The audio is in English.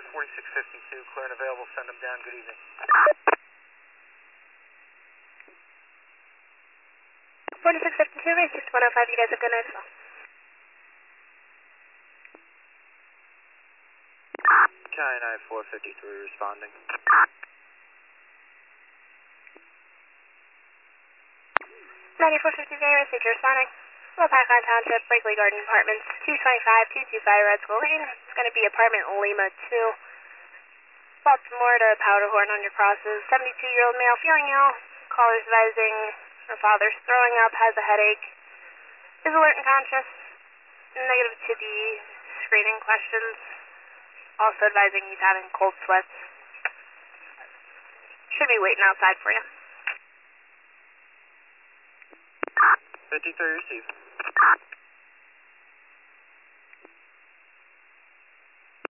4652, clear and available, send them down, good evening. 4652, race 6105, you guys have a good night as well. China 453 responding. 9453, race responding. Wilpacan Township, Brakely Garden Apartments, 225-225 Red Skull Lane. It's going to be apartment Lima 2. Baltimore to Powderhorn on your crosses. 72-year-old male feeling ill. Caller's advising her father's throwing up, has a headache. Is alert and conscious. Negative to the screening questions. Also advising he's having cold sweats. Should be waiting outside for you. 53 received.